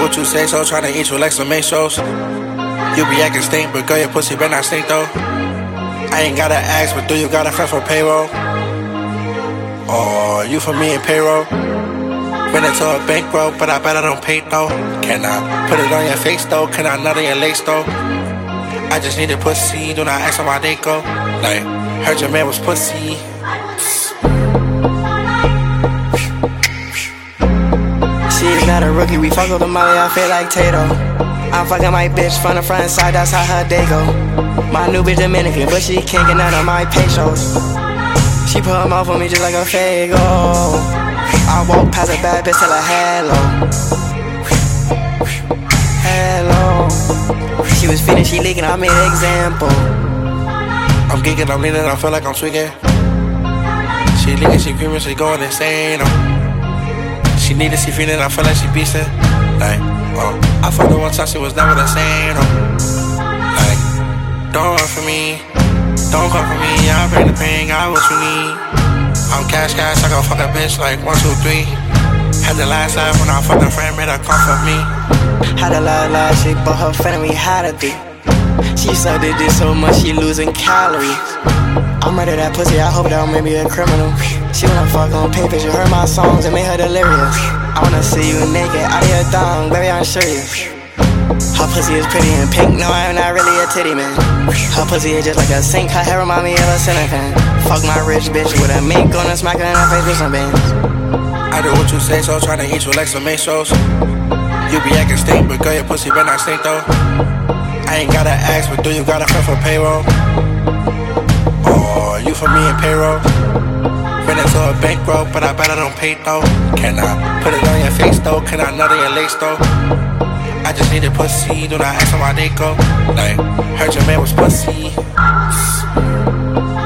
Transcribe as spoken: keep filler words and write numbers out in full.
what you say, so tryna eat you like some Masos. You be acting stink, but girl, your pussy better not stink though. I ain't gotta ask, but do you got a friend for payroll? Or you for me and payroll? Been into a bankroll, but I bet I don't pay though. Can I put it on your face though? Can I nut on your lace though? I just need a pussy, do not ask how my day go. Like, heard your man was pussy. She's not a rookie, we fuck with the molly, I feel like Tato. I'm fucking my bitch from the front and side, that's how her day go. My new bitch Dominican, but she can't get none of my pesos. She put them off on me just like a Fago. I walk past a bad bitch, tell her hello. Hello. She was feeling, she leaking, I made an example. I'm geeking, I'm leaning, I feel like I'm tweaking. She leaking, she screaming, she going insane. Oh. She need to see feeling, I feel like she beastin'. Like, oh, I fucked her one time, she was never the same. Oh. Like, don't run for me, don't come for me. I bring the pain, got what you need. I'm cash, cash, I gon' fuck a bitch like one, two, three. Had the last laugh when I fucked a friend, made her come for me. Had a lot of last shit, but her friend and we had a beat. She sucked it did so much, she losing calories. I murder that pussy, I hope that don't make me a criminal. She wanna fuck on paper, she heard my songs and made her delirious. I wanna see you naked, out of your thong, baby, I'm serious. Her pussy is pretty and pink, no, I'm not really a titty man. Her pussy is just like a sink, her hair remind me of a ceiling fan. Fuck my rich bitch with a mink on her, smack her in her face with some bands. I do what you say, so tryna eat you like some Masos. You be acting stink, but girl, your pussy better not stink though. I ain't gotta ask, but do you got a friend for payroll? Or you for me and payroll? Been into a bankroll, but I bet I don't pay though. Can I put it on your face though? Can I nut on your lace though? I just need a pussy, do not ask how my day go. Like, heard your man was pussy.